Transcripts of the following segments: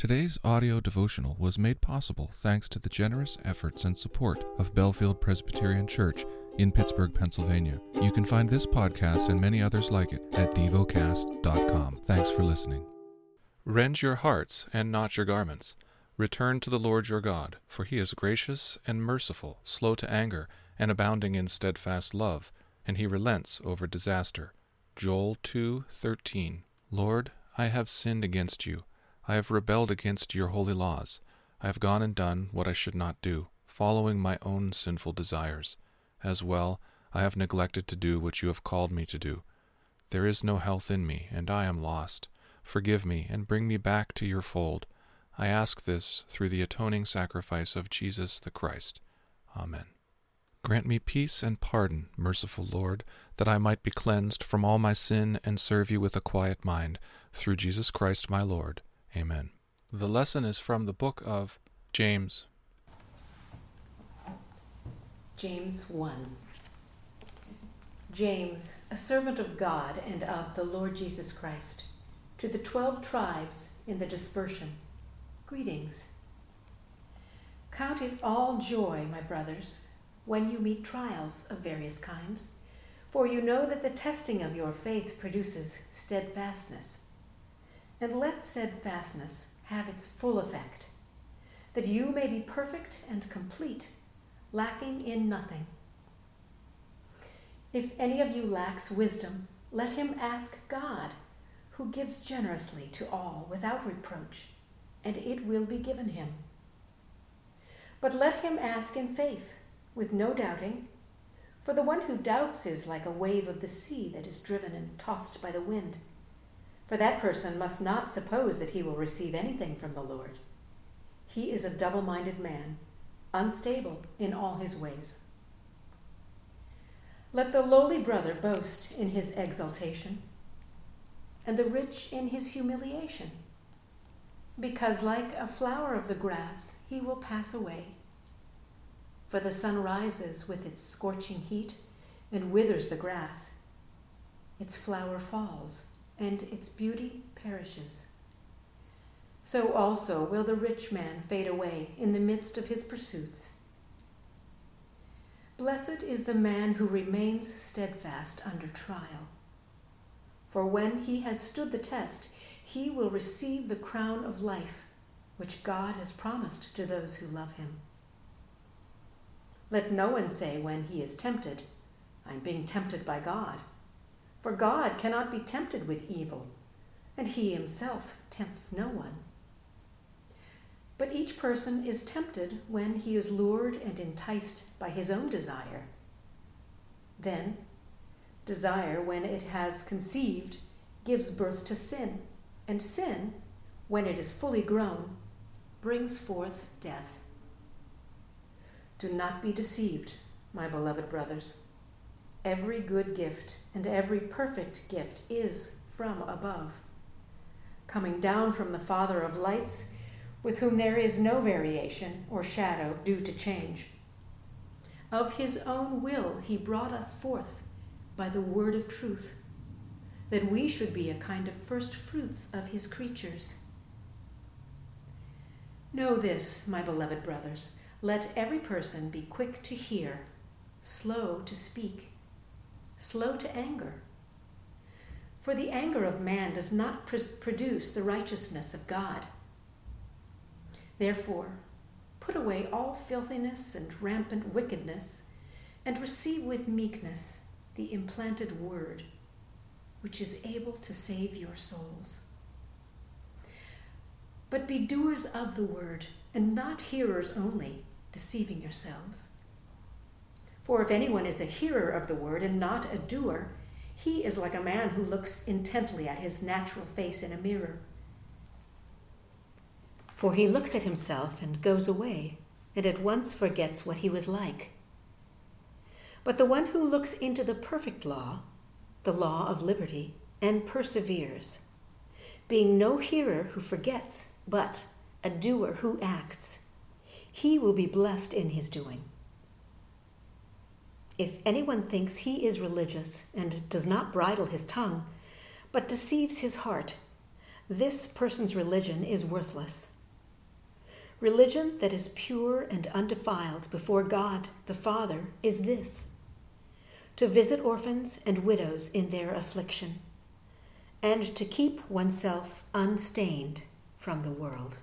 Today's audio devotional was made possible thanks to the generous efforts and support of Bellefield Presbyterian Church in Pittsburgh, Pennsylvania. You can find this podcast and many others like it at devocast.com. Thanks for listening. Rend your hearts and not your garments. Return to the Lord your God, for he is gracious and merciful, slow to anger, and abounding in steadfast love, and he relents over disaster. Joel 2:13. Lord, I have sinned against you. I have rebelled against your holy laws. I have gone and done what I should not do, following my own sinful desires. As well, I have neglected to do what you have called me to do. There is no health in me, and I am lost. Forgive me and bring me back to your fold. I ask this through the atoning sacrifice of Jesus the Christ. Amen. Grant me peace and pardon, merciful Lord, that I might be cleansed from all my sin and serve you with a quiet mind, through Jesus Christ my Lord. Amen. The lesson is from the book of James. James 1. James, a servant of God and of the Lord Jesus Christ, to the 12 tribes in the dispersion, greetings. Count it all joy, my brothers, when you meet trials of various kinds, for you know that the testing of your faith produces steadfastness. And let steadfastness have its full effect, that you may be perfect and complete, lacking in nothing. If any of you lacks wisdom, let him ask God, who gives generously to all without reproach, and it will be given him. But let him ask in faith, with no doubting, for the one who doubts is like a wave of the sea that is driven and tossed by the wind. For that person must not suppose that he will receive anything from the Lord. He is a double-minded man, unstable in all his ways. Let the lowly brother boast in his exaltation, and the rich in his humiliation, because like a flower of the grass he will pass away. For the sun rises with its scorching heat and withers the grass. Its flower falls, and its beauty perishes. So also will the rich man fade away in the midst of his pursuits. Blessed is the man who remains steadfast under trial. For when he has stood the test, he will receive the crown of life, which God has promised to those who love him. Let no one say when he is tempted, I am being tempted by God. For God cannot be tempted with evil, and he himself tempts no one. But each person is tempted when he is lured and enticed by his own desire. Then, desire, when it has conceived, gives birth to sin, and sin, when it is fully grown, brings forth death. Do not be deceived, my beloved brothers. Every good gift and every perfect gift is from above, coming down from the Father of lights, with whom there is no variation or shadow due to change. Of his own will he brought us forth by the word of truth, that we should be a kind of first fruits of his creatures. Know this, my beloved brothers, let every person be quick to hear, slow to speak, slow to anger. For the anger of man does not produce the righteousness of God. Therefore, put away all filthiness and rampant wickedness, and receive with meekness the implanted word, which is able to save your souls. But be doers of the word, and not hearers only, deceiving yourselves. For if anyone is a hearer of the word and not a doer, he is like a man who looks intently at his natural face in a mirror. For he looks at himself and goes away, and at once forgets what he was like. But the one who looks into the perfect law, the law of liberty, and perseveres, being no hearer who forgets, but a doer who acts, he will be blessed in his doing. If anyone thinks he is religious and does not bridle his tongue, but deceives his heart, this person's religion is worthless. Religion that is pure and undefiled before God the Father is this: to visit orphans and widows in their affliction, and to keep oneself unstained from the world.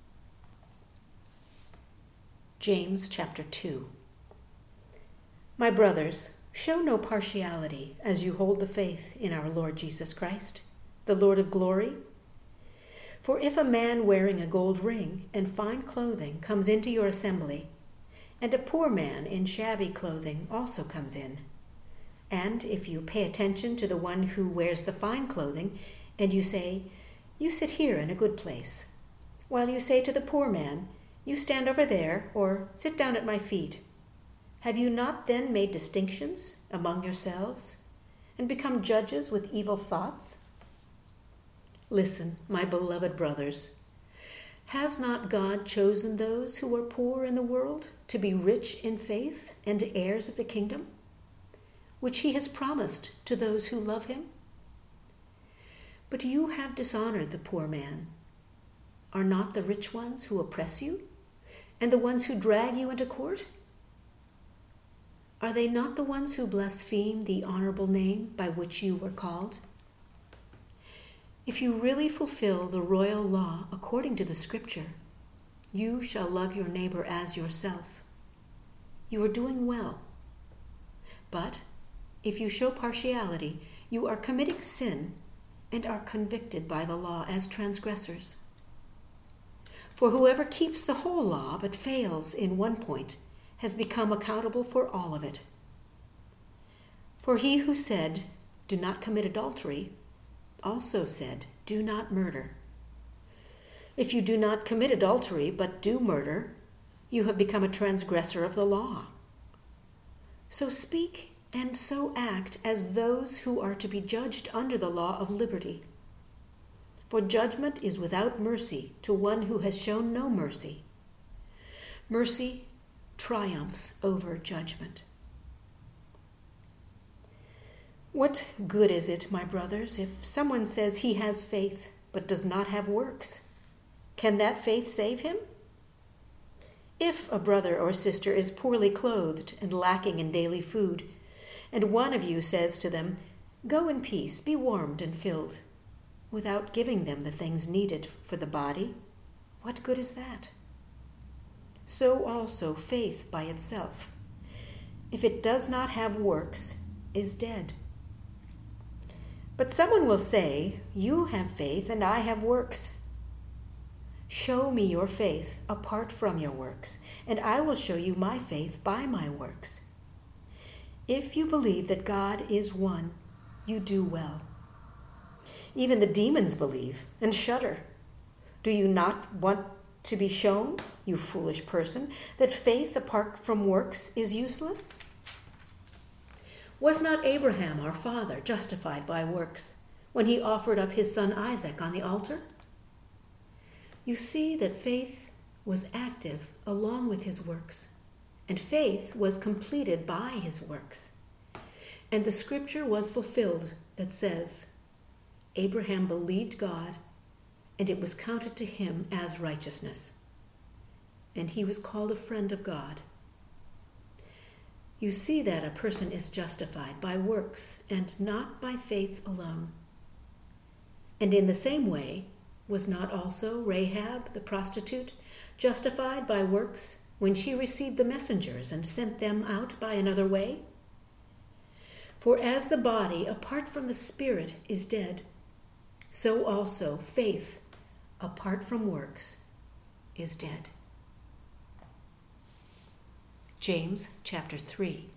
James chapter 2. My brothers, show no partiality as you hold the faith in our Lord Jesus Christ, the Lord of glory. For if a man wearing a gold ring and fine clothing comes into your assembly, and a poor man in shabby clothing also comes in, and if you pay attention to the one who wears the fine clothing, and you say, "You sit here in a good place," while you say to the poor man, "You stand over there," or "Sit down at my feet," have you not then made distinctions among yourselves, and become judges with evil thoughts? Listen, my beloved brothers. Has not God chosen those who are poor in the world to be rich in faith and heirs of the kingdom, which he has promised to those who love him? But you have dishonored the poor man. Are not the rich ones who oppress you, and the ones who drag you into court? Are they not the ones who blaspheme the honorable name by which you were called? If you really fulfill the royal law according to the Scripture, you shall love your neighbor as yourself. You are doing well. But if you show partiality, you are committing sin and are convicted by the law as transgressors. For whoever keeps the whole law but fails in one point has become accountable for all of it. For he who said, "Do not commit adultery," also said, "Do not murder." If you do not commit adultery but do murder, you have become a transgressor of the law. So speak and so act as those who are to be judged under the law of liberty. For judgment is without mercy to one who has shown no mercy. Mercy triumphs over judgment. What good is it, my brothers, if someone says he has faith but does not have works? Can that faith save him? If a brother or sister is poorly clothed and lacking in daily food, and one of you says to them, "Go in peace, be warmed and filled," without giving them the things needed for the body, what good is that? So also faith by itself, if it does not have works, is dead. But someone will say, "You have faith and I have works." Show me your faith apart from your works, and I will show you my faith by my works. If you believe that God is one, you do well. Even the demons believe and shudder. Do you not want to be shown, you foolish person, that faith apart from works is useless? Was not Abraham, our father, justified by works when he offered up his son Isaac on the altar? You see that faith was active along with his works, and faith was completed by his works. And the scripture was fulfilled that says, "Abraham believed God, and it was counted to him as righteousness. And he was called a friend of God." You see that a person is justified by works and not by faith alone. And in the same way, was not also Rahab the prostitute justified by works when she received the messengers and sent them out by another way? For as the body apart from the spirit is dead, so also faith apart from works is dead. James chapter 3.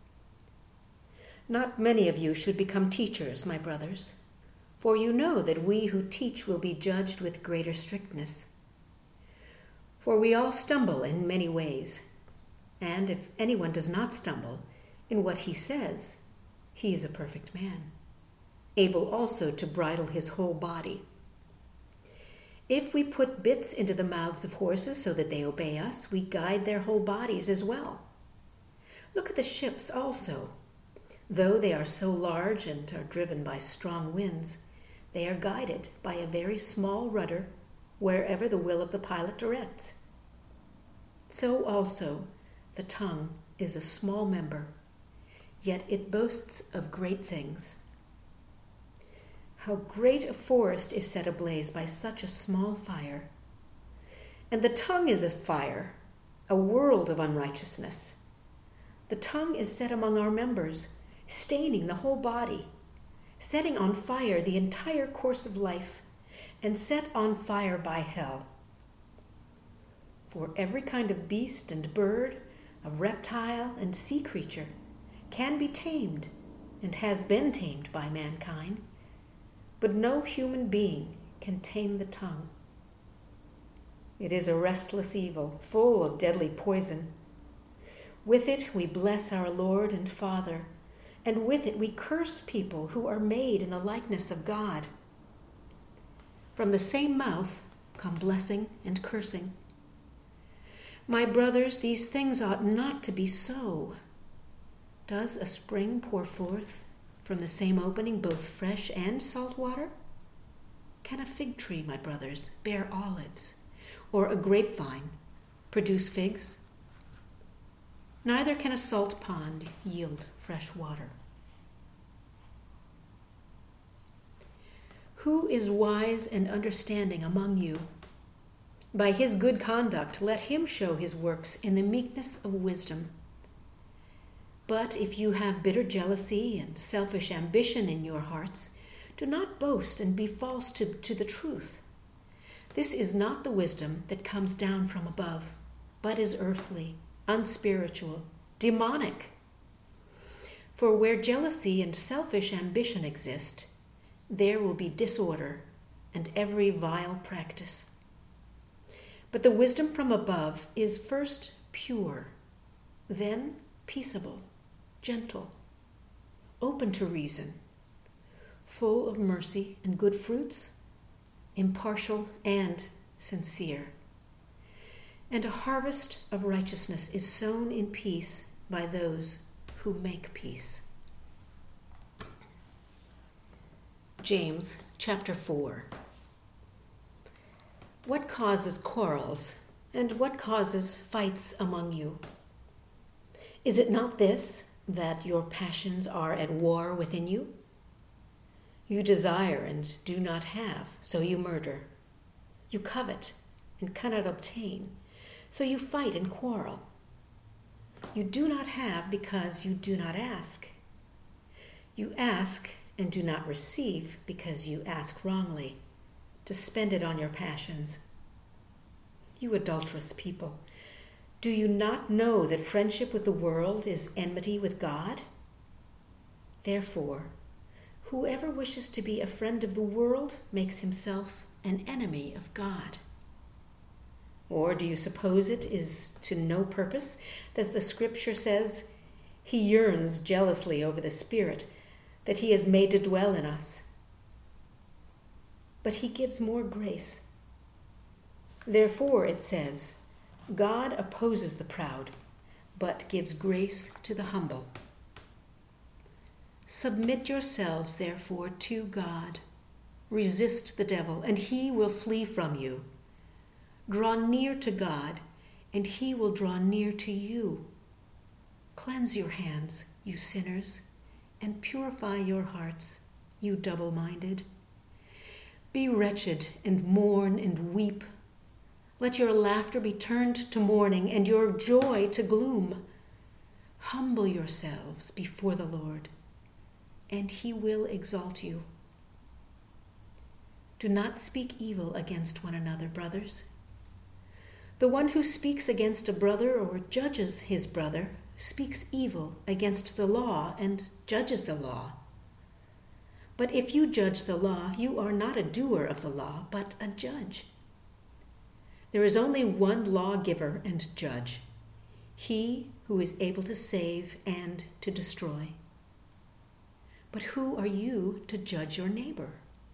Not many of you should become teachers, my brothers, for you know that we who teach will be judged with greater strictness. For we all stumble in many ways, and if anyone does not stumble in what he says, he is a perfect man, able also to bridle his whole body. If we put bits into the mouths of horses so that they obey us, we guide their whole bodies as well. Look at the ships also. Though they are so large and are driven by strong winds, They are guided by a very small rudder wherever the will of the pilot directs. So also the tongue is a small member, yet it boasts of great things. How great a forest is set ablaze by such a small fire. And the tongue is a fire, a world of unrighteousness. The tongue is set among our members, staining the whole body, setting on fire the entire course of life, and set on fire by hell. For every kind of beast and bird, of reptile and sea creature, can be tamed and has been tamed by mankind, but no human being can tame the tongue. It is a restless evil, full of deadly poison. With it we bless our Lord and Father, and with it we curse people who are made in the likeness of God. From the same mouth come blessing and cursing. My brothers, these things ought not to be so. Does a spring pour forth from the same opening both fresh and salt water? Can a fig tree, my brothers, bear olives, or a grapevine produce figs? Neither can a salt pond yield fresh water. Who is wise and understanding among you? By his good conduct, let him show his works in the meekness of wisdom. But if you have bitter jealousy and selfish ambition in your hearts, do not boast and be false to the truth. This is not the wisdom that comes down from above, but is earthly, unspiritual, demonic. For where jealousy and selfish ambition exist, there will be disorder and every vile practice. But the wisdom from above is first pure, then peaceable, gentle, open to reason, full of mercy and good fruits, impartial and sincere. And a harvest of righteousness is sown in peace by those who make peace. James chapter 4. What causes quarrels, and what causes fights among you? Is it not this, that your passions are at war within you? You desire and do not have, so you murder. You covet and cannot obtain, so you fight and quarrel. You do not have because you do not ask. You ask and do not receive because you ask wrongly, to spend it on your passions. You adulterous people, do you not know that friendship with the world is enmity with God? Therefore, whoever wishes to be a friend of the world makes himself an enemy of God. Or do you suppose it is to no purpose that the Scripture says, "He yearns jealously over the Spirit that he has made to dwell in us"? But he gives more grace. Therefore it says, God opposes the proud, but gives grace to the humble. Submit yourselves, therefore, to God. Resist the devil, and he will flee from you. Draw near to God, and he will draw near to you. Cleanse your hands, you sinners, and purify your hearts, you double-minded. Be wretched and mourn and weep. Let your laughter be turned to mourning and your joy to gloom. Humble yourselves before the Lord, and he will exalt you. Do not speak evil against one another, brothers. The one who speaks against a brother or judges his brother speaks evil against the law and judges the law. But if you judge the law, you are not a doer of the law, but a judge. There is only one lawgiver and judge, he who is able to save and to destroy. But who are you to judge your neighbor?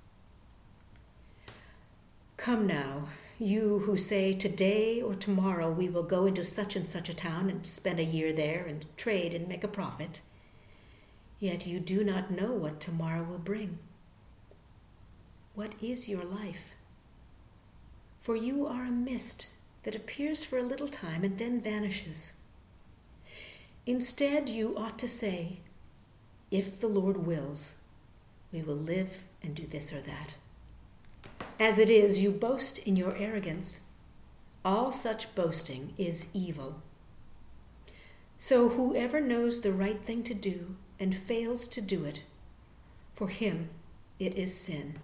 Come now, you who say, today or tomorrow we will go into such and such a town and spend a year there and trade and make a profit. Yet you do not know what tomorrow will bring. What is your life? For you are a mist that appears for a little time and then vanishes. Instead, you ought to say, if the Lord wills, we will live and do this or that. As it is, you boast in your arrogance. All such boasting is evil. So whoever knows the right thing to do and fails to do it, for him it is sin.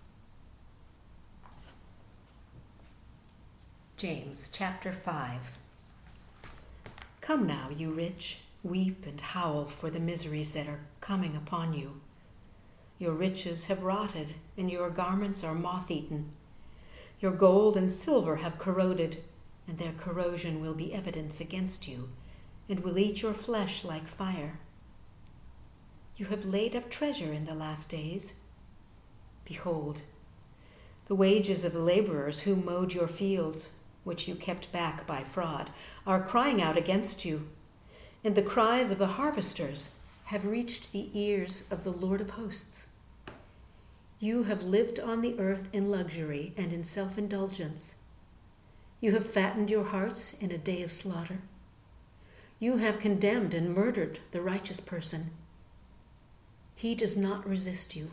James chapter 5. Come now, you rich, weep and howl for the miseries that are coming upon you. Your riches have rotted, and your garments are moth-eaten. Your gold and silver have corroded, and their corrosion will be evidence against you, and will eat your flesh like fire. You have laid up treasure in the last days. Behold, the wages of the laborers who mowed your fields, which you kept back by fraud, are crying out against you, and the cries of the harvesters have reached the ears of the Lord of hosts. You have lived on the earth in luxury and in self-indulgence. You have fattened your hearts in a day of slaughter. You have condemned and murdered the righteous person. He does not resist you.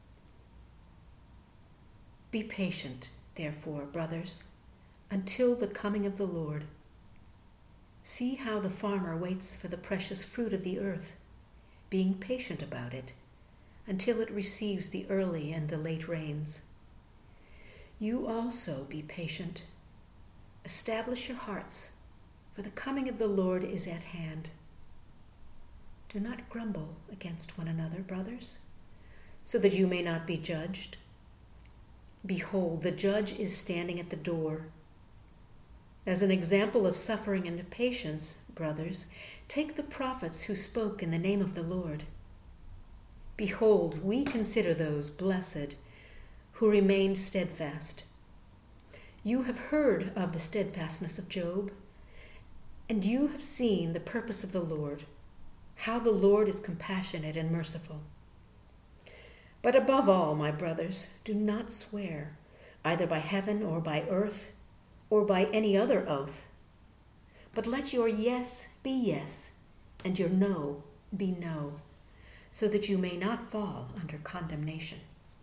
Be patient, therefore, brothers, until the coming of the Lord. See how the farmer waits for the precious fruit of the earth, being patient about it, until it receives the early and the late rains. You also be patient. Establish your hearts, for the coming of the Lord is at hand. Do not grumble against one another, brothers, so that you may not be judged. Behold, the judge is standing at the door. As an example of suffering and patience, brothers, take the prophets who spoke in the name of the Lord. Behold, we consider those blessed who remained steadfast. You have heard of the steadfastness of Job, and you have seen the purpose of the Lord, how the Lord is compassionate and merciful. But above all, my brothers, do not swear, either by heaven or by earth, or by any other oath. But let your yes be yes, and your no be no, so that you may not fall under condemnation.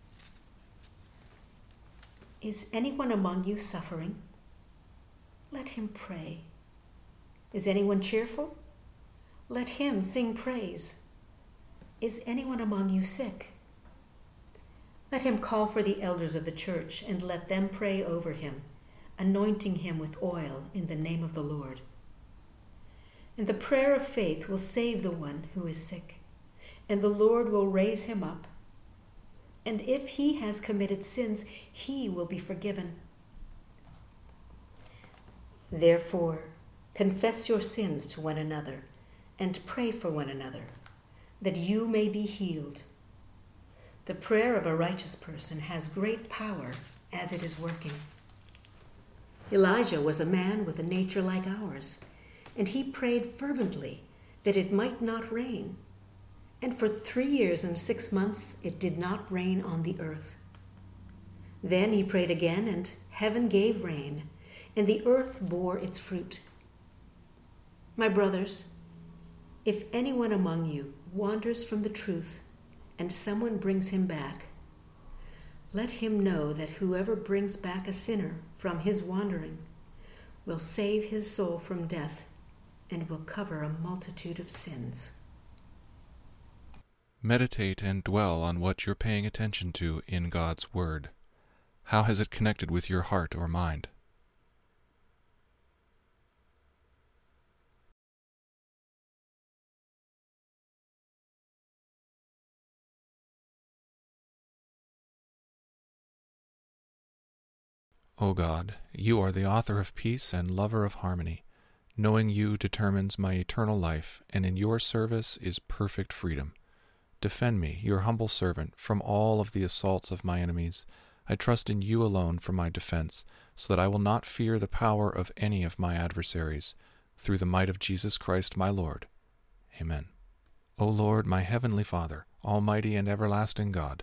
Is anyone among you suffering? Let him pray. Is anyone cheerful? Let him sing praise. Is anyone among you sick? Let him call for the elders of the church, and let them pray over him, anointing him with oil in the name of the Lord. And the prayer of faith will save the one who is sick, and the Lord will raise him up. And if he has committed sins, he will be forgiven. Therefore, confess your sins to one another, and pray for one another, that you may be healed. The prayer of a righteous person has great power as it is working. Elijah was a man with a nature like ours, and he prayed fervently that it might not rain. And for 3 years and 6 months it did not rain on the earth. Then he prayed again, and heaven gave rain, and the earth bore its fruit. My brothers, if anyone among you wanders from the truth, and someone brings him back, let him know that whoever brings back a sinner from his wandering will save his soul from death and will cover a multitude of sins. Meditate and dwell on what you're paying attention to in God's Word. How has it connected with your heart or mind? O God, you are the author of peace and lover of harmony. Knowing you determines my eternal life, and in your service is perfect freedom. Defend me, your humble servant, from all of the assaults of my enemies. I trust in you alone for my defense, so that I will not fear the power of any of my adversaries. Through the might of Jesus Christ my Lord. Amen. O Lord, my heavenly Father, almighty and everlasting God,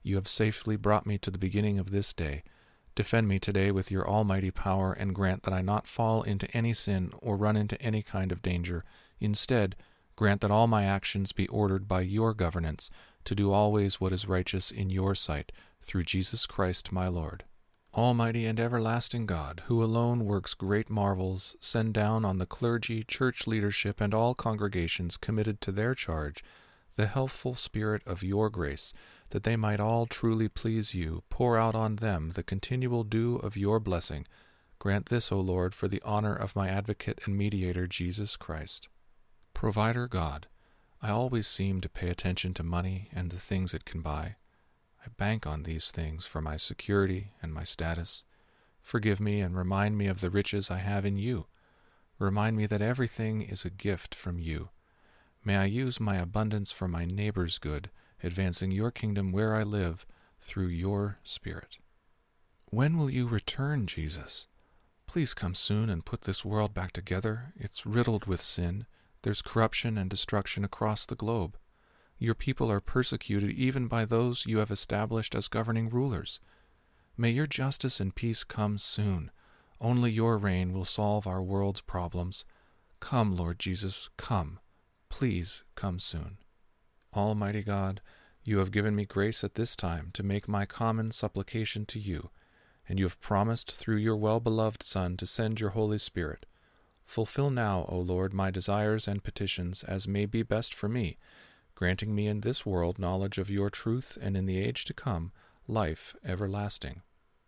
you have safely brought me to the beginning of this day. Defend me today with your almighty power, and grant that I not fall into any sin or run into any kind of danger. Instead, grant that all my actions be ordered by your governance, to do always what is righteous in your sight, through Jesus Christ my Lord. Almighty and everlasting God, who alone works great marvels, send down on the clergy, church leadership, and all congregations committed to their charge the healthful spirit of your grace, that they might all truly please you. Pour out on them the continual dew of your blessing. Grant this, O Lord, for the honor of my advocate and mediator, Jesus Christ. Provider God, I always seem to pay attention to money and the things it can buy. I bank on these things for my security and my status. Forgive me and remind me of the riches I have in you. Remind me that everything is a gift from you. May I use my abundance for my neighbor's good, advancing your kingdom where I live through your Spirit. When will you return, Jesus? Please come soon and put this world back together. It's riddled with sin. There's corruption and destruction across the globe. Your people are persecuted even by those you have established as governing rulers. May your justice and peace come soon. Only your reign will solve our world's problems. Come, Lord Jesus, come. Please come soon. Almighty God, you have given me grace at this time to make my common supplication to you, and you have promised through your well-beloved Son to send your Holy Spirit. Fulfill now, O Lord, my desires and petitions as may be best for me, granting me in this world knowledge of your truth, and in the age to come, life everlasting.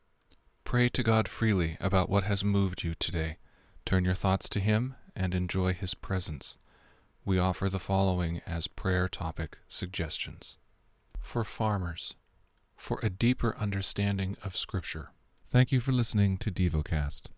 Pray to God freely about what has moved you today. Turn your thoughts to Him and enjoy His presence. We offer the following as prayer topic suggestions. For farmers, for a deeper understanding of Scripture. Thank you for listening to DevoCast.